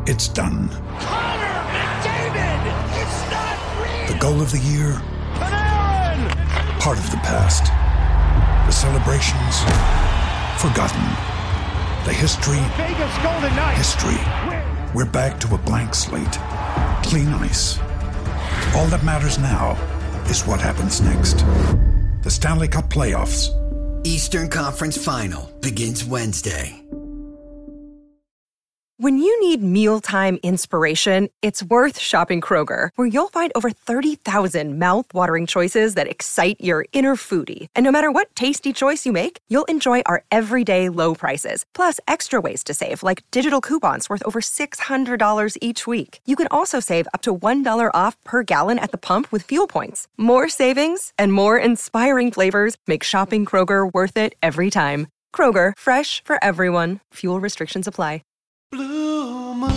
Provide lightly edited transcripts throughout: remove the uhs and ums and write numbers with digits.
It's done. Connor McDavid! It's not real! The goal of the year? Panarin! Part of the past. The celebrations? Forgotten. The history? Vegas Golden Knights! History. We're back to a blank slate. Clean ice. All that matters now is what happens next. The Stanley Cup Playoffs. Eastern Conference Final begins Wednesday. When you need mealtime inspiration, it's worth shopping Kroger, where you'll find over 30,000 mouth-watering choices that excite your inner foodie. And no matter what tasty choice you make, you'll enjoy our everyday low prices, plus extra ways to save, like digital coupons worth over $600 each week. You can also save up to $1 off per gallon at the pump with fuel points. More savings and more inspiring flavors make shopping Kroger worth it every time. Kroger, fresh for everyone. Fuel restrictions apply. Blue moon,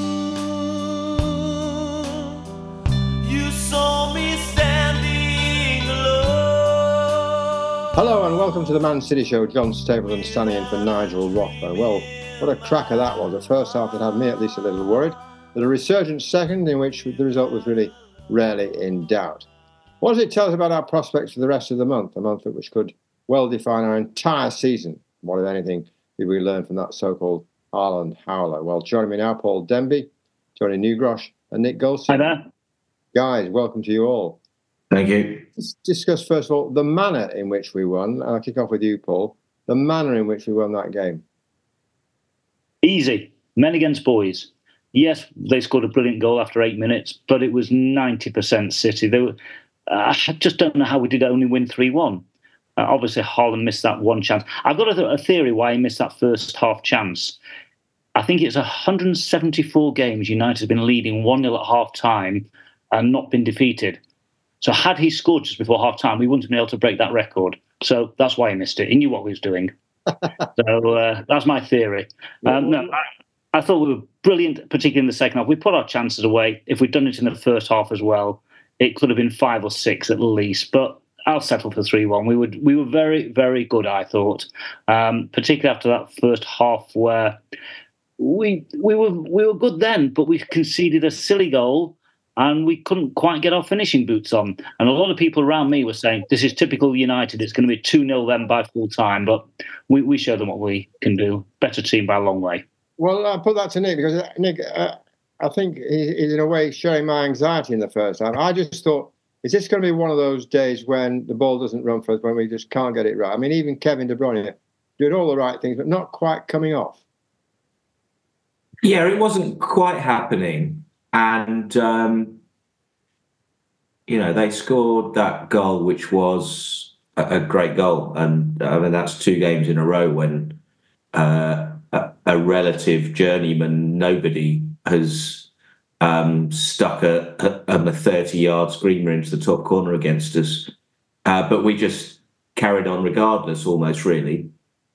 you saw me standing alone. Hello and welcome to the Man City Show. John Stapleton standing in for Nigel Rothburn. Well, what a cracker that was. The first half that had me at least a little worried, but a resurgent second in which the result was really rarely in doubt. What does it tell us about our prospects for the rest of the month, a month which could well define our entire season? What, if anything, did we learn from that so-called Haaland howler? Well, joining me now, Paul Denby, Tony Newgrosh, and Nick Goldstein. Hi there. Guys, welcome to you all. Thank you. Let's discuss, first of all, the manner in which we won. I'll kick off with you, Paul. The manner in which we won that game. Easy. Men against boys. Yes, they scored a brilliant goal after 8 minutes, but it was 90% City. They were. I just don't know how we did only win 3-1. Obviously, Haaland missed that one chance. I've got a theory why he missed that first half chance. I think it's 174 games United have been leading 1-0 at half-time and not been defeated. So had he scored just before half-time, we wouldn't have been able to break that record. So that's why he missed it. He knew what he was doing. So that's my theory. No, I thought we were brilliant, particularly in the second half. We put our chances away. If we'd done it in the first half as well, it could have been 5 or 6 at least. But I'll settle for 3-1. We were very, very good, I thought, particularly after that first half where we were good then, but we conceded a silly goal and we couldn't quite get our finishing boots on. And a lot of people around me were saying, this is typical United. It's going to be 2-0 then by full time. But we showed them what we can do. Better team by a long way. Well, I'll put that to Nick, because Nick, I think he's in a way sharing my anxiety in the first half. I just thought, is this going to be one of those days when the ball doesn't run for us, when we just can't get it right? I mean, even Kevin De Bruyne doing all the right things, but not quite coming off. Yeah, it wasn't quite happening. And, they scored that goal, which was a great goal. And, I mean, that's 2 games in a row when a relative journeyman, nobody, has stuck a 30-yard screamer into the top corner against us. But we just carried on regardless, almost, really.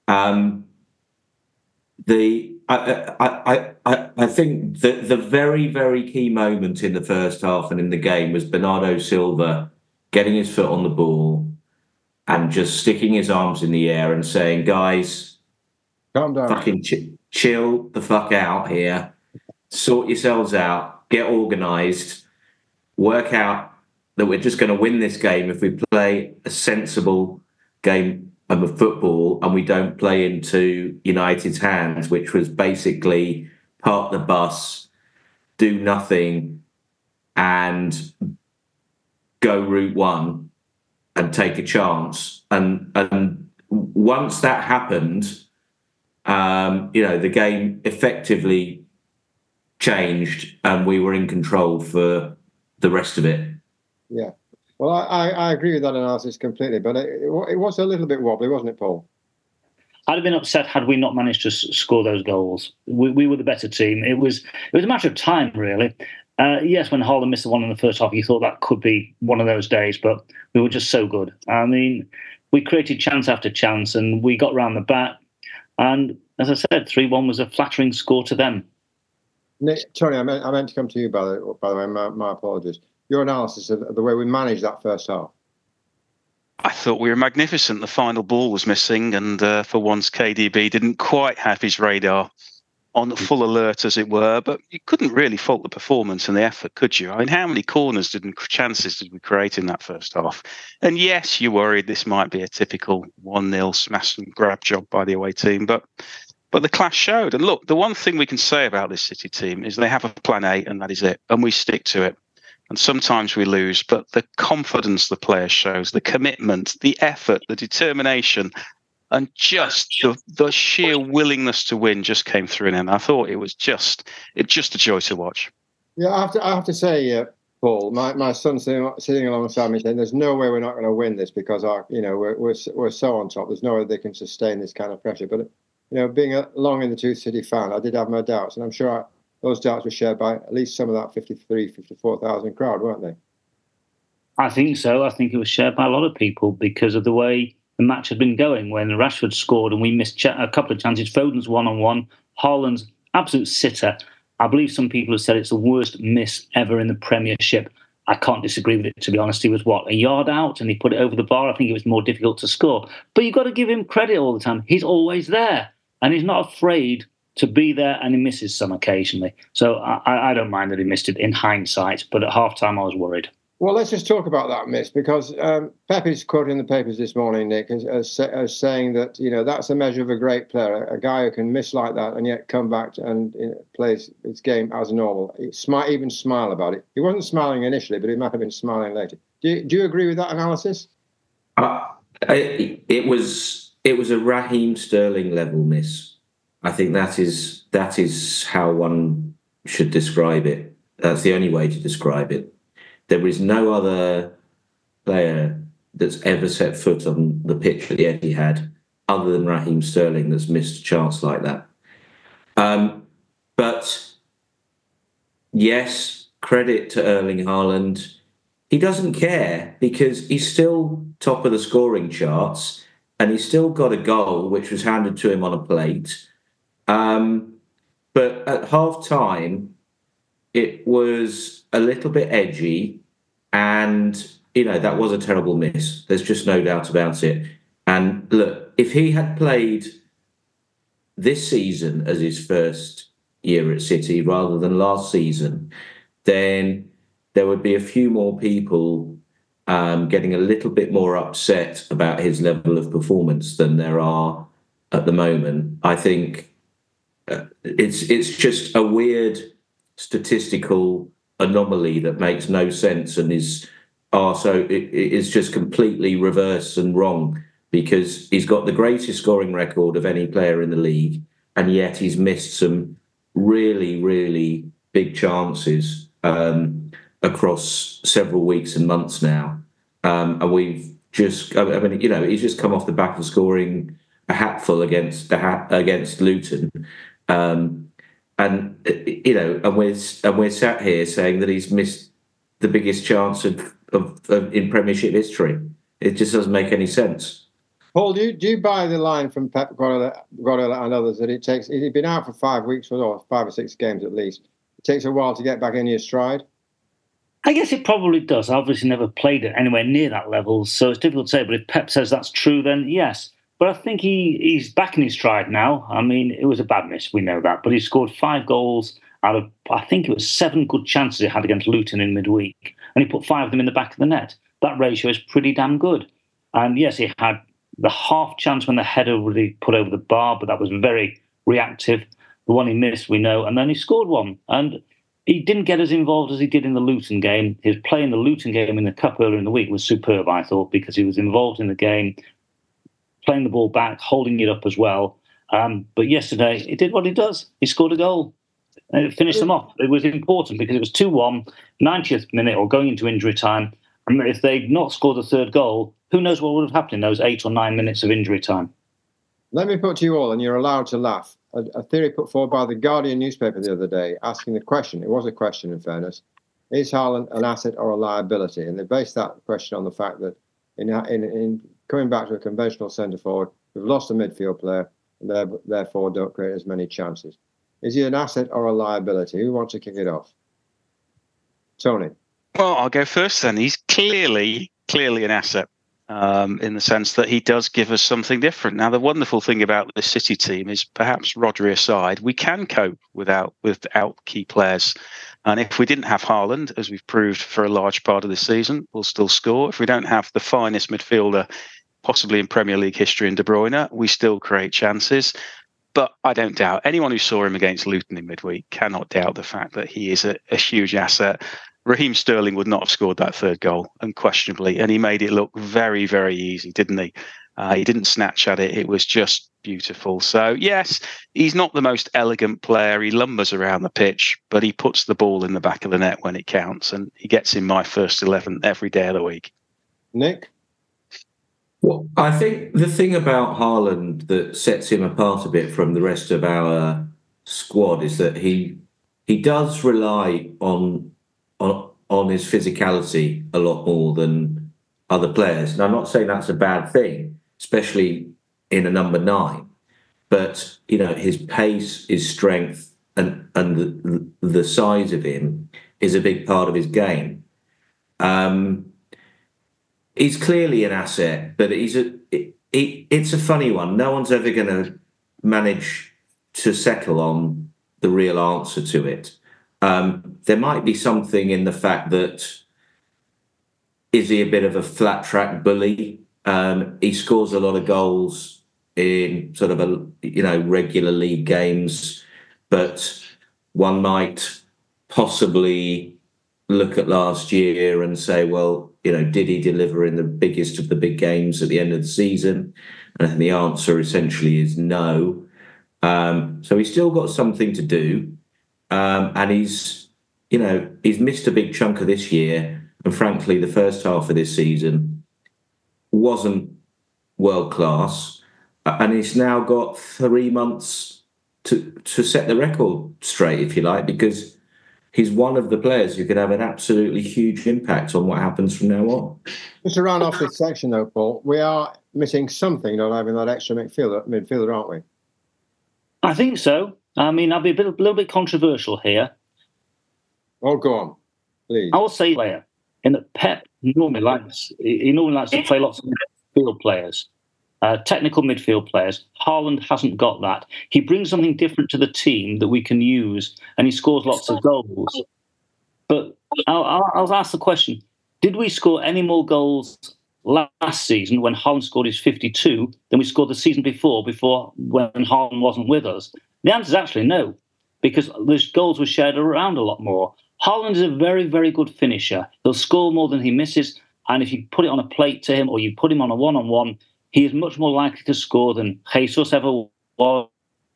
I think that the very, very key moment in the first half and in the game was Bernardo Silva getting his foot on the ball and just sticking his arms in the air and saying, guys, calm down. Fucking chill the fuck out here. Sort yourselves out. Get organised. Work out that we're just going to win this game if we play a sensible game of football and we don't play into United's hands, which was basically park the bus, do nothing, and go route one and take a chance. And once that happened, the game effectively changed and we were in control for the rest of it. Yeah. Well, I agree with that analysis completely, but it was a little bit wobbly, wasn't it, Paul? I'd have been upset had we not managed to score those goals. We were the better team. It was a matter of time, really. Yes, when Haaland missed the one in the first half, you thought that could be one of those days, but we were just so good. I mean, we created chance after chance, and we got round the back. And as I said, 3-1 was a flattering score to them. Nick, Tony, I meant to come to you, by the way. My apologies. Your analysis of the way we managed that first half. I thought we were magnificent. The final ball was missing, and for once KDB didn't quite have his radar on full alert, as it were, but you couldn't really fault the performance and the effort, could you? I mean, how many chances did we create in that first half? And yes, you're worried this might be a typical 1-0 smash and grab job by the away team, but the class showed. And look, the one thing we can say about this City team is they have a plan A, and that is it, and we stick to it. And sometimes we lose, but the confidence the player shows, the commitment, the effort, the determination, and just the sheer willingness to win just came through in him. I thought it was just a joy to watch. Yeah, I have to say, Paul, my son sitting alongside me saying, "There's no way we're not going to win this because we're so on top. There's no way they can sustain this kind of pressure." But being a long in the tooth City fan, I did have my doubts, and I'm sure those doubts were shared by at least some of that 54,000 crowd, weren't they? I think so. I think it was shared by a lot of people because of the way the match had been going. When Rashford scored and we missed a couple of chances, Foden's one-on-one, Haaland's absolute sitter. I believe some people have said it's the worst miss ever in the Premiership. I can't disagree with it, to be honest. He was, a yard out, and he put it over the bar. I think it was more difficult to score. But you've got to give him credit all the time. He's always there, and he's not afraid to be there, and he misses some occasionally. So I don't mind that he missed it in hindsight, but at half-time I was worried. Well, let's just talk about that miss, because Pepe's quoted in the papers this morning, Nick, as saying that, that's a measure of a great player, a guy who can miss like that and yet come back and plays his game as normal. He even smile about it. He wasn't smiling initially, but he might have been smiling later. Do you agree with that analysis? It was a Raheem Sterling level miss. I think that is how one should describe it. That's the only way to describe it. There is no other player that's ever set foot on the pitch at the Etihad other than Raheem Sterling that's missed a chance like that. But yes, credit to Erling Haaland. He doesn't care because he's still top of the scoring charts and he's still got a goal which was handed to him on a plate. But at half-time, it was a little bit edgy and, that was a terrible miss. There's just no doubt about it. And look, if he had played this season as his first year at City rather than last season, then there would be a few more people getting a little bit more upset about his level of performance than there are at the moment. I think it's just a weird statistical anomaly that makes no sense and is just completely reverse and wrong, because he's got the greatest scoring record of any player in the league, and yet he's missed some really, really big chances across several weeks and months now. And he's just come off the back of scoring a hatful against Luton. And we're sat here saying that he's missed the biggest chance of in Premiership history. It just doesn't make any sense. Paul, do you buy the line from Pep Guardiola and others that he's been out for 5 weeks or 5 or 6 games at least? It takes a while to get back in your stride. I guess it probably does. I obviously never played it anywhere near that level, so it's difficult to say. But if Pep says that's true, then yes. But I think he's back in his stride now. I mean, it was a bad miss, we know that. But he scored 5 goals out of, I think it was 7 good chances he had against Luton in midweek. And he put 5 of them in the back of the net. That ratio is pretty damn good. And yes, he had the half chance when the header really put over the bar, but that was very reactive. The one he missed, we know. And then he scored one. And he didn't get as involved as he did in the Luton game. His play in the Luton game in the Cup earlier in the week was superb, I thought, because he was involved in the game, playing the ball back, holding it up as well. But yesterday, he did what he does. He scored a goal. And it finished them off. It was important because it was 2-1, 90th minute or going into injury time. And if they'd not scored the third goal, who knows what would have happened in those 8 or 9 minutes of injury time. Let me put to you all, and you're allowed to laugh, a theory put forward by the Guardian newspaper the other day, asking the question, it was a question in fairness, is Haaland an asset or a liability? And they based that question on the fact that in coming back to a conventional centre-forward, we've lost a midfield player, and therefore don't create as many chances. Is he an asset or a liability? Who wants to kick it off? Tony? Well, I'll go first then. He's clearly an asset. in the sense that he does give us something different. Now, the wonderful thing about the City team is, perhaps Rodri aside, we can cope without key players. And if we didn't have Haaland, as we've proved for a large part of this season, we'll still score. If we don't have the finest midfielder possibly in Premier League history in De Bruyne, we still create chances. But I don't doubt anyone who saw him against Luton in midweek cannot doubt the fact that he is a huge asset. Raheem Sterling would not have scored that third goal, unquestionably, and he made it look very, very easy, didn't he? He didn't snatch at it. It was just beautiful. So, yes, he's not the most elegant player. He lumbers around the pitch, but he puts the ball in the back of the net when it counts, and he gets in my first 11 every day of the week. Nick? Well, I think the thing about Haaland that sets him apart a bit from the rest of our squad is that he does rely on his physicality a lot more than other players. And I'm not saying that's a bad thing, especially in a number 9. But, his pace, his strength, and the size of him is a big part of his game. He's clearly an asset, but it's a funny one. No one's ever going to manage to settle on the real answer to it. There might be something in the fact that, is he a bit of a flat track bully? He scores a lot of goals in sort of regular league games, but one might possibly look at last year and say, well, did he deliver in the biggest of the big games at the end of the season? And the answer essentially is no. So he's still got something to do. And he's missed a big chunk of this year. And frankly, the first half of this season wasn't world class. And he's now got 3 months to set the record straight, if you like, because he's one of the players who could have an absolutely huge impact on what happens from now on. Just to round off this section, though, Paul, we are missing something not having that extra midfielder, aren't we? I think so. I mean, I'll be a little bit controversial here. Oh, go on, please. I will say player in that Pep normally likes to play lots of midfield players, technical midfield players. Haaland hasn't got that. He brings something different to the team that we can use, and he scores lots of goals. But I'll ask the question, did we score any more goals last season when Haaland scored his 52 than we scored the season before when Haaland wasn't with us? The answer is actually no, because the goals were shared around a lot more. Haaland is a very, very good finisher. He'll score more than he misses, and if you put it on a plate to him or you put him on a one-on-one, he is much more likely to score than Jesus ever was,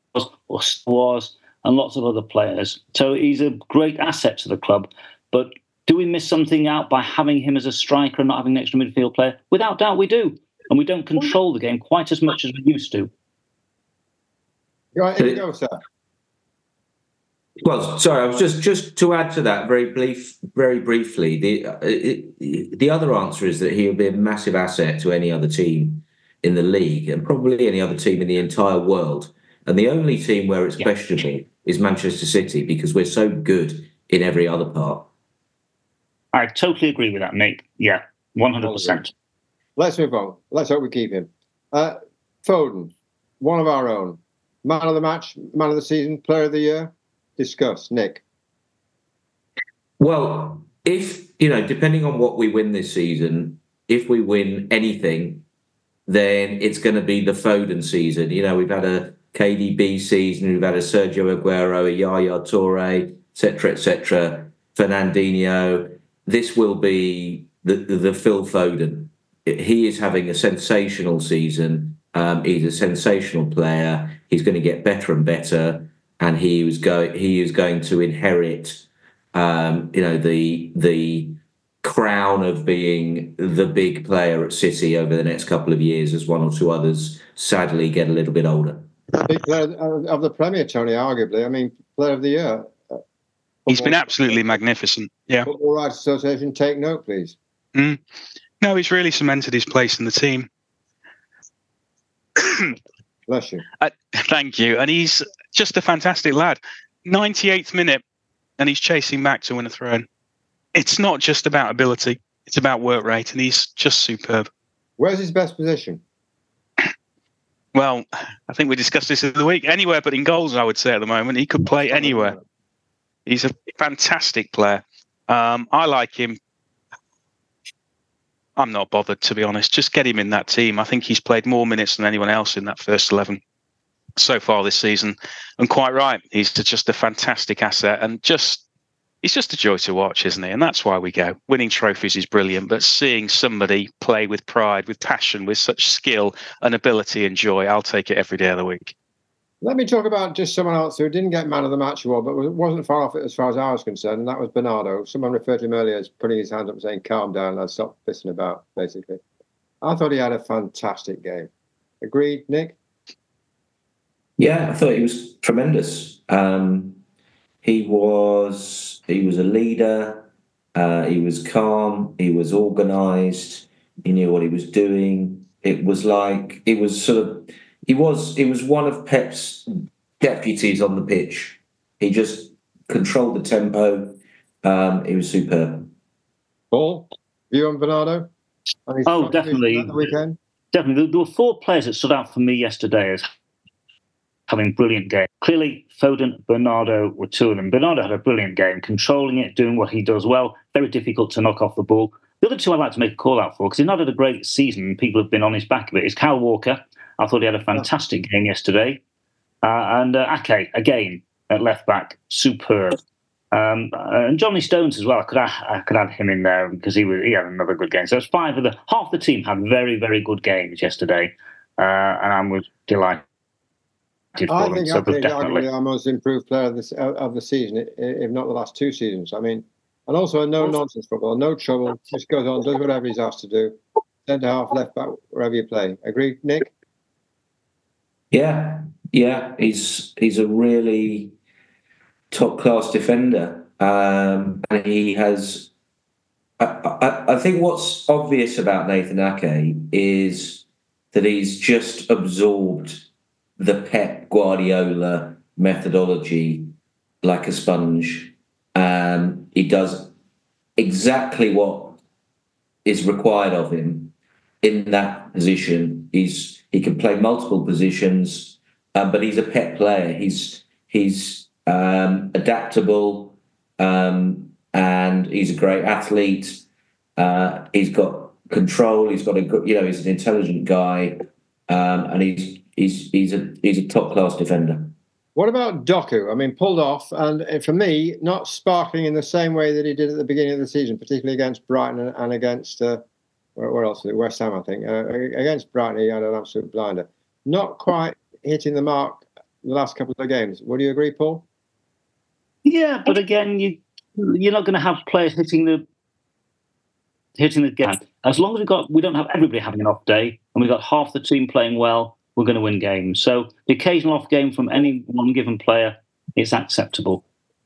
and lots of other players. So he's a great asset to the club. But do we miss something out by having him as a striker and not having an extra midfield player? Without doubt we do. And we don't control the game quite as much as we used to. Right, here you go, sir. Well, sorry, I was just to add to that very briefly. The other answer is that he'll be a massive asset to any other team in the league and probably any other team in the entire world. And the only team where it's questionable is Manchester City, because we're so good in every other part. I totally agree with that, mate. Yeah, 100%. Let's move on. Let's hope we keep him. Foden, one of our own. Man of the match, man of the season, player of the year. Discuss, Nick. Well, if, depending on what we win this season, if we win anything, then it's going to be the Foden season. We've had a KDB season, we've had a Sergio Aguero, a Yaya Toure, etc., Fernandinho. This will be the Phil Foden. He is having a sensational season. He's a sensational player. He's going to get better and better, and he is going to inherit, the crown of being the big player at City over the next couple of years, as one or two others sadly get a little bit older. Big player of the Premier, Tony, arguably. I mean, player of the year. He's been absolutely magnificent. Yeah. Football Rights Association, take note, please. No, he's really cemented his place in the team. Bless you. Thank you. And he's just a fantastic lad. 98th minute, and he's chasing back to win a throw-in. It's not just about ability; it's about work rate, and he's just superb. Where's his best position? Well, I think we discussed this in the week. Anywhere but in goals, I would say at the moment. He could play anywhere. He's a fantastic player. I like him. I'm not bothered, to be honest. Just get him in that team. I think he's played more minutes than anyone else in that first 11 so far this season. And quite right, he's just a fantastic asset. And he's just a joy to watch, isn't he? And that's why we go. Winning trophies is brilliant, but seeing somebody play with pride, with passion, with such skill and ability and joy, I'll take it every day of the week. Let me talk about just someone else who didn't get man of the match award, but wasn't far off it as far as I was concerned, and that was Bernardo. Someone referred to him earlier as putting his hands up and saying, calm down, lads, stop pissing about, basically. I thought he had a fantastic game. Agreed, Nick? Yeah, I thought he was tremendous. He was a leader. He was calm. He was organised. He knew what he was doing. He was one of Pep's deputies on the pitch. He just controlled the tempo. He was superb. Paul, view on Bernardo? Oh, definitely. The weekend? Definitely. There were 4 players that stood out for me yesterday as having brilliant game. Clearly, Foden, Bernardo were 2 of them. Bernardo had a brilliant game, controlling it, doing what he does well. Very difficult to knock off the ball. The other 2 I'd like to make a call out for, because he's not had a great season and people have been on his back a bit, is Kyle Walker. I thought he had a fantastic game yesterday. And Ake, again, at left back, superb. And Johnny Stones as well. I could add him in there because he had another good game. So it's 5 of half the team had very, very good games yesterday. And I was delighted. I think arguably our most improved player of the season, if not the last 2 seasons. I mean, and also a no-nonsense footballer, no trouble, just goes on, does whatever he's asked to do. Centre half, left back, wherever you play. Agree, Nick? Yeah. He's a really top-class defender. And he has... I think what's obvious about Nathan Ake is that he's just absorbed the Pep Guardiola methodology like a sponge. He does exactly what is required of him in that position. He can play multiple positions, but he's a Pep player. He's adaptable, and he's a great athlete. He's got control. He's got he's an intelligent guy, and he's a top class defender. What about Doku? I mean, pulled off, and for me, not sparkling in the same way that he did at the beginning of the season, particularly against Brighton and against where else? West Ham, I think. Against Brighton, he had an absolute blinder. Not quite hitting the mark the last couple of games. Would you agree, Paul? Yeah, but again, you're not going to have players hitting the game. As long as we don't have everybody having an off day, and we've got half the team playing well, we're going to win games. So the occasional off game from any one given player is acceptable.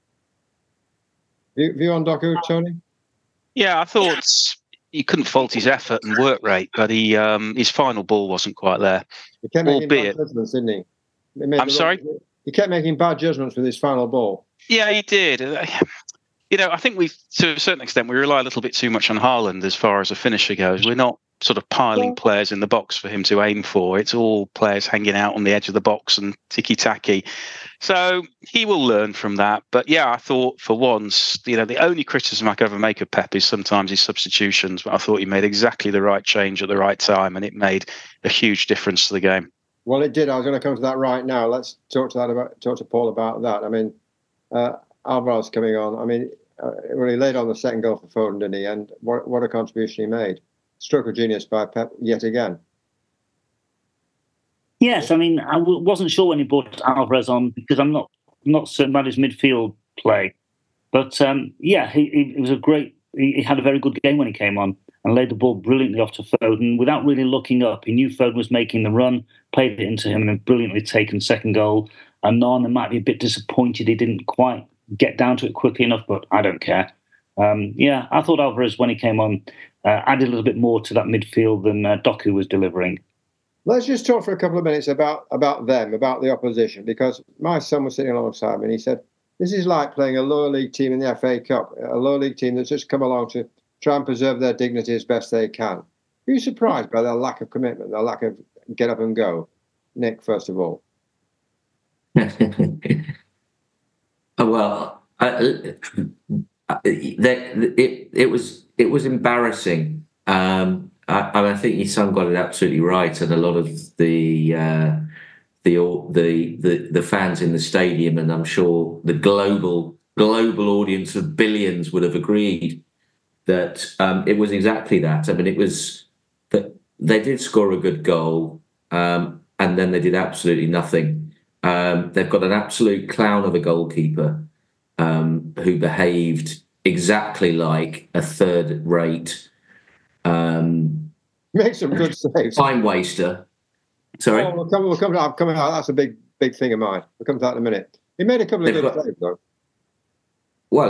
View on Doku, Tony? Yeah, I thought you couldn't fault his effort and work rate, but his final ball wasn't quite there. He kept making bad judgments, didn't he? I'm sorry? He kept making bad judgments with his final ball. Yeah, he did. I think to a certain extent, we rely a little bit too much on Haaland as far as a finisher goes. We're not sort of piling players in the box for him to aim for. It's all players hanging out on the edge of the box and ticky-tacky. So he will learn from that. But yeah, I thought for once, the only criticism I could ever make of Pep is sometimes his substitutions. But I thought he made exactly the right change at the right time, and it made a huge difference to the game. Well, it did. I was going to come to that right now. Let's talk to Paul about that. I mean, Alvarez coming on. I mean, really laid on the second goal for Foden, didn't he? And what a contribution he made. Stroke of genius by Pep yet again. Yes, I mean, I wasn't sure when he brought Alvarez on because I'm not certain about his midfield play. But he was he had a very good game when he came on and laid the ball brilliantly off to Foden without really looking up. He knew Foden was making the run, played it into him, and then brilliantly taken second goal. And Nana might be a bit disappointed he didn't quite get down to it quickly enough, but I don't care. I thought Alvarez, when he came on, added a little bit more to that midfield than Doku was delivering. Let's just talk for a couple of minutes about them, about the opposition, because my son was sitting alongside me and he said, this is like playing a lower league team in the FA Cup, a lower league team that's just come along to try and preserve their dignity as best they can. Are you surprised by their lack of commitment, their lack of get up and go? Nick, first of all. Well, it was embarrassing. I think your son got it absolutely right, and a lot of the fans in the stadium, and I'm sure the global audience of billions would have agreed that it was exactly that. I mean, it was that they did score a good goal, and then they did absolutely nothing. They've got an absolute clown of a goalkeeper who behaved exactly like a third-rate Make some good saves. time waster. Sorry? Oh, we'll come to that. That's a big thing of mine. We'll come to that in a minute. He made a couple of good saves, though. Well,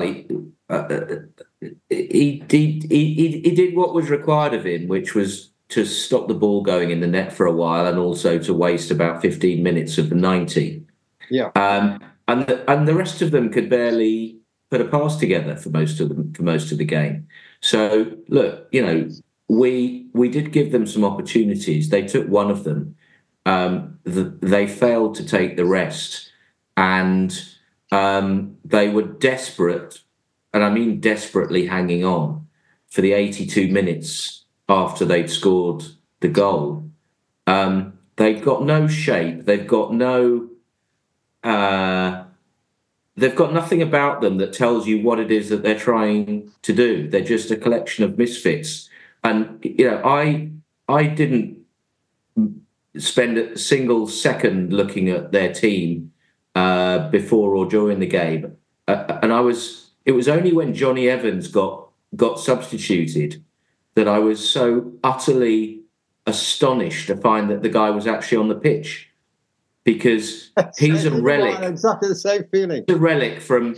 he did what was required of him, which was to stop the ball going in the net for a while, and also to waste about 15 minutes of the 90. Yeah. And the rest of them could barely put a pass together for most of the game. So look, we did give them some opportunities. They took one of them. They failed to take the rest, and they were desperate, and I mean desperately, hanging on for the 82 minutes after they'd scored the goal. They've got no shape. They've got nothing about them that tells you what it is that they're trying to do. They're just a collection of misfits. And I didn't spend a single second looking at their team before or during the game, and it was only when Johnny Evans got substituted that I was so utterly astonished to find that the guy was actually on the pitch, because he's a relic. Exactly the same feeling. A relic from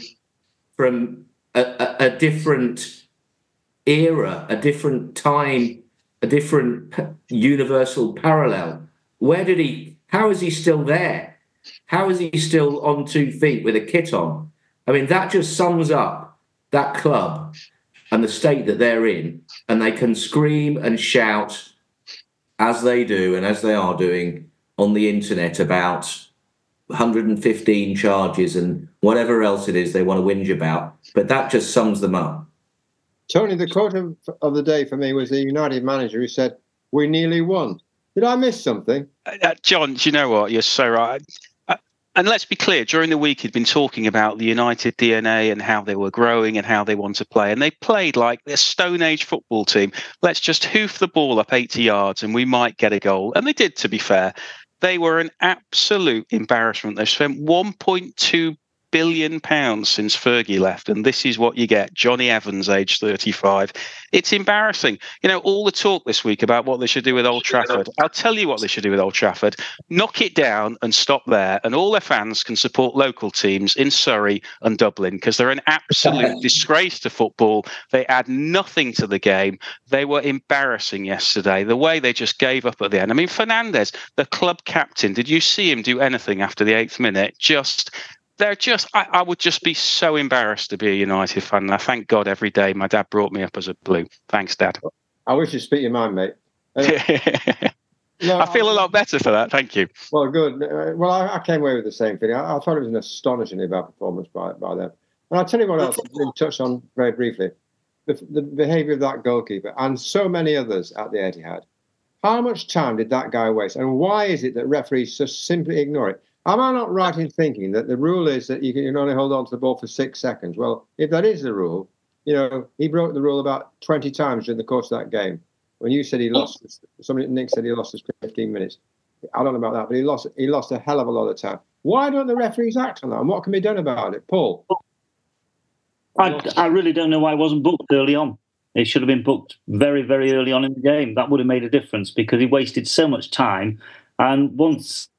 a different era, a different time, a different universal parallel. How is he still there? How is he still on 2 feet with a kit on? I mean, that just sums up that club and the state that they're in. And they can scream and shout, as they do and as they are doing on the internet, about 115 charges and whatever else it is they want to whinge about. But that just sums them up. Tony, the quote of the day for me was the United manager who said, "We nearly won." Did I miss something? John, do you know what? You're so right. And let's be clear, during the week he'd been talking about the United DNA and how they were growing and how they want to play. And they played like a Stone Age football team. Let's just hoof the ball up 80 yards and we might get a goal. And they did, to be fair. They were an absolute embarrassment. They've spent £1.2 billion since Fergie left, and this is what you get. Johnny Evans, age 35. It's embarrassing. All the talk this week about what they should do with Old Trafford. I'll tell you what they should do with Old Trafford. Knock it down and stop there, and all their fans can support local teams in Surrey and Dublin, because they're an absolute disgrace to football. They add nothing to the game. They were embarrassing yesterday, the way they just gave up at the end. I mean, Fernandes, the club captain, did you see him do anything after the 8th minute? I would just be so embarrassed to be a United fan. And I thank God every day my dad brought me up as a Blue. Thanks, Dad. I wish you'd speak your mind, mate. I feel a lot better for that. Thank you. Well, good. Well, I came away with the same feeling. I thought it was an astonishingly bad performance by them. And I'll tell you what else I've been touched on very briefly. The behaviour of that goalkeeper and so many others at the Etihad. How much time did that guy waste? And why is it that referees just simply ignore it? Am I not right in thinking that the rule is that you can only hold on to the ball for 6 seconds? Well, if that is the rule, he broke the rule about 20 times during the course of that game. When you said Nick said he lost his 15 minutes. I don't know about that, but he lost a hell of a lot of time. Why don't the referees act on that? And what can be done about it? Paul? I really don't know why it wasn't booked early on. It should have been booked very, very early on in the game. That would have made a difference, because he wasted so much time. And once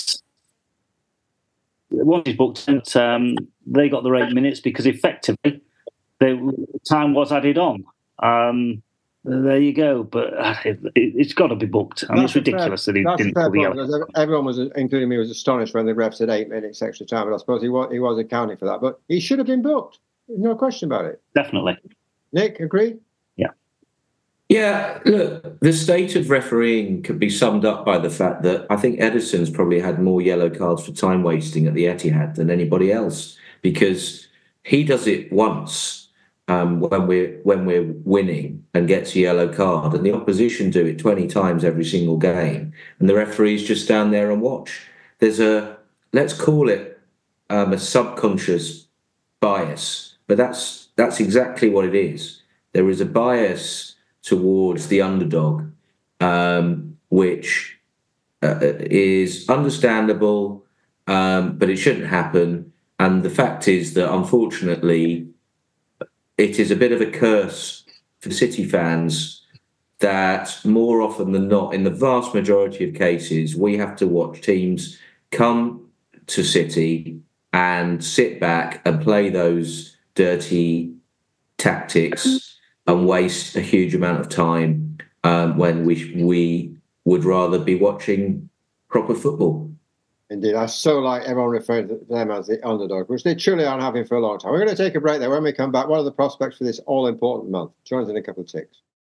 he's booked, they got the 8 minutes, because effectively time was added on. There you go. But it's got to be booked. I mean, it's ridiculous that he didn't pull the yellow. Everyone was, including me, was astonished when the ref said 8 minutes extra time. And I suppose he was accounting for that. But he should have been booked. There's no question about it. Definitely. Nick, agree? Yeah, look, the state of refereeing could be summed up by the fact that I think Ederson's probably had more yellow cards for time wasting at the Etihad than anybody else, because he does it once when we're winning and gets a yellow card, and the opposition do it 20 times every single game, and the referees just stand there and watch. There's let's call it a subconscious bias, but that's exactly what it is. There is a bias towards the underdog, which is understandable, but it shouldn't happen. And the fact is that, unfortunately, it is a bit of a curse for City fans that more often than not, in the vast majority of cases, we have to watch teams come to City and sit back and play those dirty tactics and waste a huge amount of time when we would rather be watching proper football. Indeed, I so like everyone referring to them as the underdog, which they truly aren't having for a long time. We're going to take a break there. When we come back, what are the prospects for this all-important month? Join us in a couple of ticks.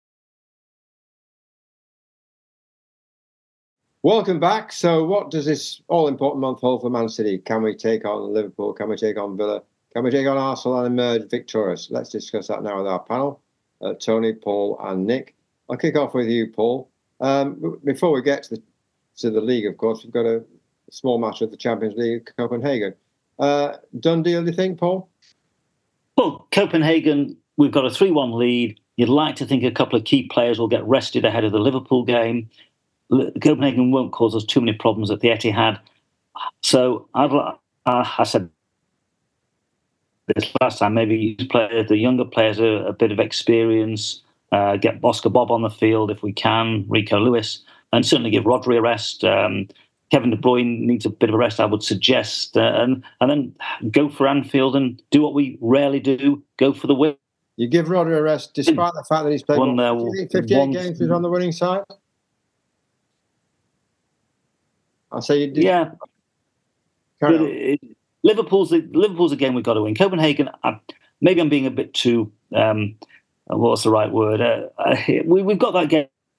Welcome back. So what does this all-important month hold for Man City? Can we take on Liverpool? Can we take on Villa? Can we take on Arsenal and emerge victorious? Let's discuss that now with our panel. Tony, Paul and Nick. I'll kick off with you, Paul. Before we get to the league, of course, we've got a small match of the Champions League, Copenhagen. Done deal, do you think, Paul? Well, Copenhagen, we've got a 3-1 lead. You'd like to think a couple of key players will get rested ahead of the Liverpool game. Copenhagen won't cause us too many problems at the Etihad. So I said this last time, maybe the younger players a bit of experience, get Oscar Bob on the field if we can, Rico Lewis, and certainly give Rodri a rest. Kevin De Bruyne needs a bit of a rest, I would suggest, and then go for Anfield and do what we rarely do, go for the win. You give Rodri a rest despite the fact that he's played 58 games, he's on the winning side? I'll say you do. Yeah. Liverpool's a game we've got to win. Copenhagen, maybe I'm being a bit too, what's the right word? We've got that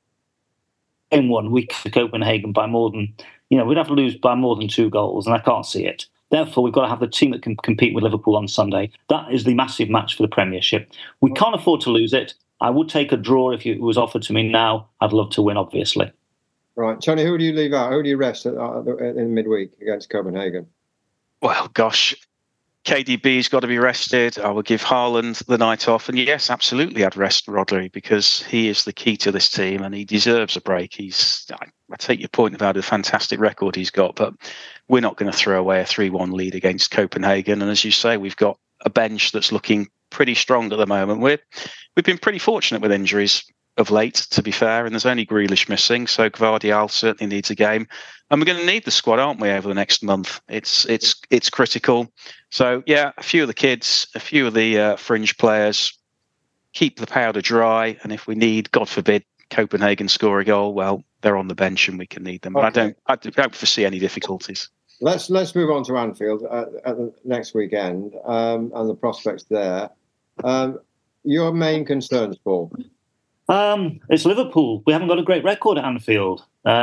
game won. We could Copenhagen by more than, we'd have to lose by more than 2 goals, and I can't see it. Therefore, we've got to have the team that can compete with Liverpool on Sunday. That is the massive match for the Premiership. We can't afford to lose it. I would take a draw if it was offered to me now. I'd love to win, obviously. Right. Tony, who do you leave out? Who do you rest in midweek against Copenhagen? Well, gosh, KDB's got to be rested. I would give Haaland the night off. And yes, absolutely, I'd rest Rodri because he is the key to this team and he deserves a break. I take your point about the fantastic record he's got, but we're not going to throw away a 3-1 lead against Copenhagen. And as you say, we've got a bench that's looking pretty strong at the moment. We've been pretty fortunate with injuries of late, to be fair, and there's only Grealish missing, so Gvardiol certainly needs a game. And we're going to need the squad, aren't we, over the next month? It's critical. So, yeah, a few of the kids, a few of the fringe players, keep the powder dry, and if we need, God forbid, Copenhagen score a goal, well, they're on the bench and we can need them. But okay. I don't foresee any difficulties. Let's move on to Anfield at the next weekend and the prospects there. Your main concerns, Paul? It's Liverpool. We haven't got a great record at Anfield.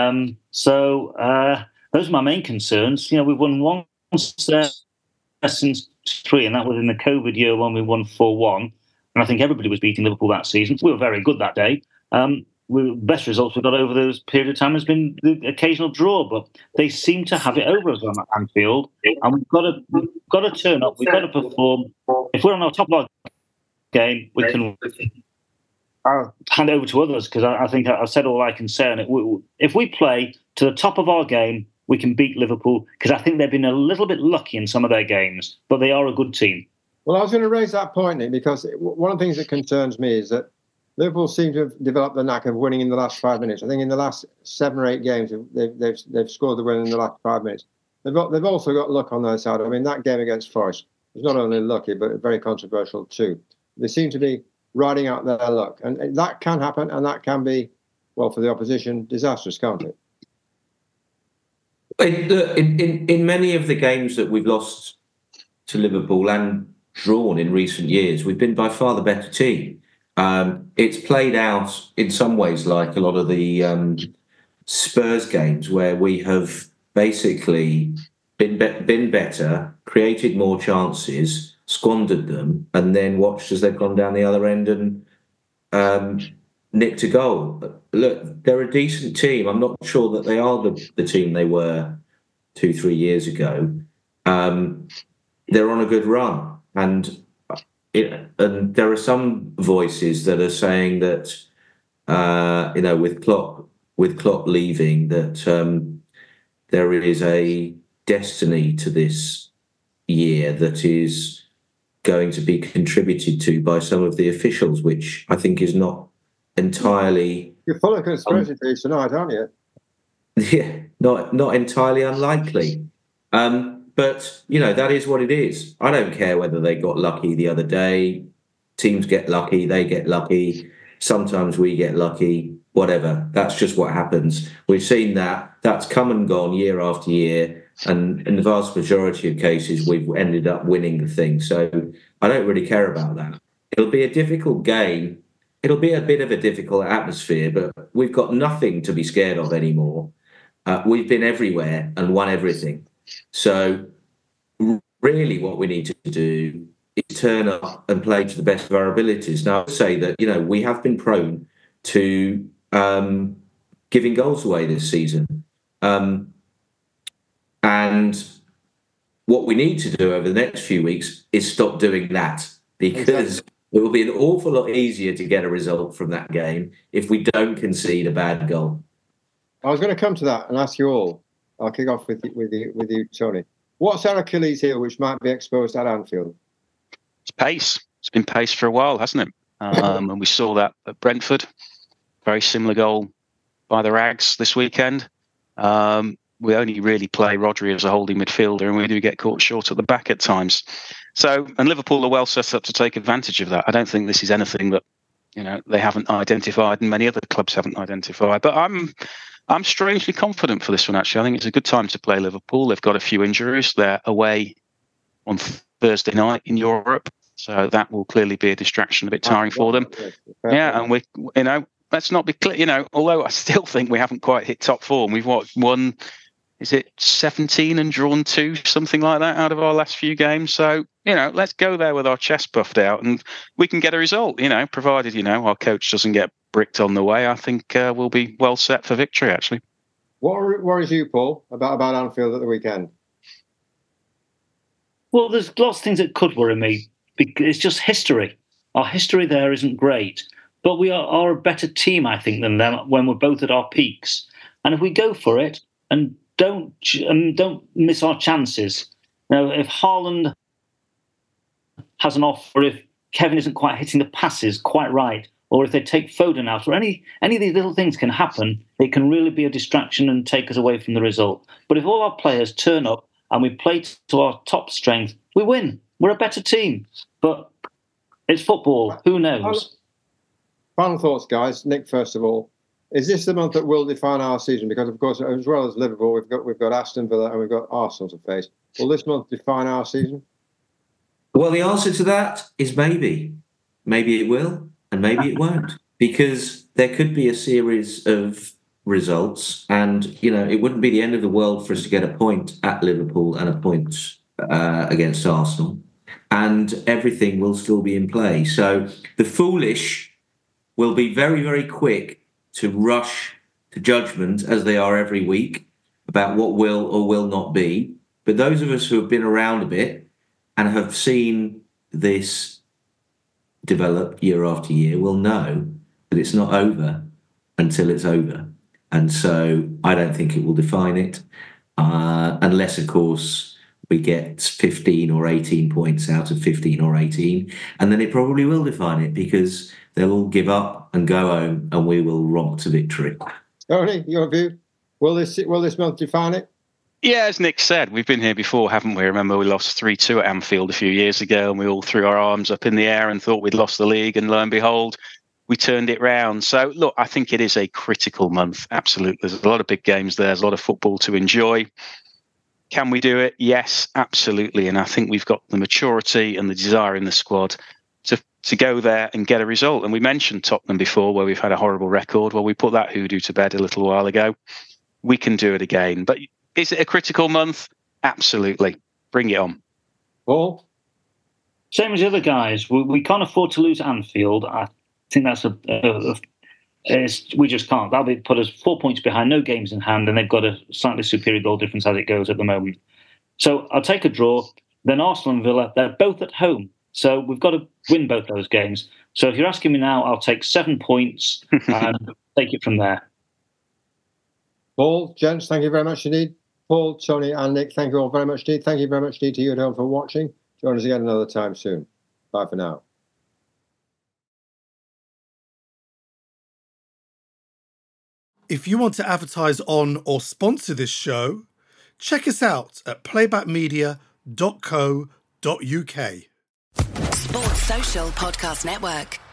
So those are my main concerns. We've won one since 3, and that was in the COVID year when we won 4-1. And I think everybody was beating Liverpool that season. We were very good that day. The best results we've got over those period of time has been the occasional draw, but they seem to have it over us on Anfield. And we've got to turn up. We've got to perform. If we're on our top of our game, we can... I'll hand over to others because I think I've said all I can say on it. If we play to the top of our game, we can beat Liverpool because I think they've been a little bit lucky in some of their games, but they are a good team. Well, I was going to raise that point, Nick, because one of the things that concerns me is that Liverpool seem to have developed the knack of winning in the last 5 minutes. I think in the last 7 or 8 games, they've scored the win in the last 5 minutes. They've also got luck on their side. I mean, that game against Forest was not only lucky, but very controversial too. They seem to be riding out their luck. And that can happen, and that can be, well, for the opposition, disastrous, can't it? In many of the games that we've lost to Liverpool and drawn in recent years, we've been by far the better team. It's played out in some ways like a lot of the Spurs games where we have basically been better, created more chances, squandered them, and then watched as they've gone down the other end and nicked a goal. Look, they're a decent team. I'm not sure that they are the team they were 2-3 years ago. They're on a good run, and there are some voices that are saying that with Klopp leaving, that there is a destiny to this year that is going to be contributed to by some of the officials, which I think is not entirely. You're full of conspiracy theories tonight, aren't you? Yeah, not entirely unlikely. But, that is what it is. I don't care whether they got lucky the other day. Teams get lucky, they get lucky. Sometimes we get lucky, whatever. That's just what happens. We've seen that. That's come and gone year after year. And in the vast majority of cases, we've ended up winning the thing. So I don't really care about that. It'll be a difficult game. It'll be a bit of a difficult atmosphere, but we've got nothing to be scared of anymore. We've been everywhere and won everything. So really what we need to do is turn up and play to the best of our abilities. Now, I would say that, we have been prone to giving goals away this season. And what we need to do over the next few weeks is stop doing that, because it will be an awful lot easier to get a result from that game if we don't concede a bad goal. I was going to come to that and ask you all. I'll kick off with you, Tony. What's our Achilles heel which might be exposed at Anfield? It's pace. It's been pace for a while, hasn't it? And we saw that at Brentford. Very similar goal by the Rags this weekend. We only really play Rodri as a holding midfielder, and we do get caught short at the back at times. So, and Liverpool are well set up to take advantage of that. I don't think this is anything that, they haven't identified and many other clubs haven't identified. But I'm strangely confident for this one, actually. I think it's a good time to play Liverpool. They've got a few injuries. They're away on Thursday night in Europe. So that will clearly be a distraction, a bit tiring for them. Yeah, and let's not be clear, although I still think we haven't quite hit top form. We've won, is it 17 and drawn 2, something like that, out of our last few games. So, let's go there with our chest puffed out and we can get a result, provided, our coach doesn't get bricked on the way. I think we'll be well set for victory, actually. What worries you, Paul, about Anfield at the weekend? Well, there's lots of things that could worry me. It's just history. Our history there isn't great. But we are a better team, I think, than them when we're both at our peaks. And if we go for it and don't miss our chances. Now, if Haaland has an off, or if Kevin isn't quite hitting the passes quite right, or if they take Foden out, or any of these little things can happen, it can really be a distraction and take us away from the result. But if all our players turn up and we play to our top strength, we win. We're a better team. But it's football. Who knows? Final thoughts, guys. Nick, first of all, is this the month that will define our season? Because, of course, as well as Liverpool, we've got Aston Villa and we've got Arsenal to face. Will this month define our season? Well, the answer to that is maybe. Maybe it will, and maybe it won't. Because there could be a series of results, and it wouldn't be the end of the world for us to get a point at Liverpool and a point against Arsenal, and everything will still be in play. So the foolish will be very, very quick to rush to judgment, as they are every week, about what will or will not be. But those of us who have been around a bit and have seen this develop year after year will know that it's not over until it's over. And so I don't think it will define it, unless, of course, we get 15 or 18 points out of 15 or 18. And then it probably will define it, because they'll all give up and go home and we will romp to victory. Tony, your view? Will this month define it? Yeah, as Nick said, we've been here before, haven't we? Remember, we lost 3-2 at Anfield a few years ago, and we all threw our arms up in the air and thought we'd lost the league, and lo and behold, we turned it round. So, look, I think it is a critical month, absolutely. There's a lot of big games there. There's a lot of football to enjoy. Can we do it? Yes, absolutely. And I think we've got the maturity and the desire in the squad to to go there and get a result. And we mentioned Tottenham before, where we've had a horrible record. Well, we put that hoodoo to bed a little while ago. We can do it again. But is it a critical month? Absolutely. Bring it on. Paul? Same as the other guys. We can't afford to lose Anfield. I think that's we just can't. That'll put us 4 points behind, no games in hand, and they've got a slightly superior goal difference as it goes at the moment. So I'll take a draw. Then Arsenal and Villa, they're both at home. So we've got to win both those games. So if you're asking me now, I'll take 7 points and take it from there. Paul, gents, thank you very much indeed. Paul, Tony and Nick, thank you all very much indeed. Thank you very much indeed to you at home for watching. Join us again another time soon. Bye for now. If you want to advertise on or sponsor this show, check us out at playbackmedia.co.uk. Sports Social Podcast Network.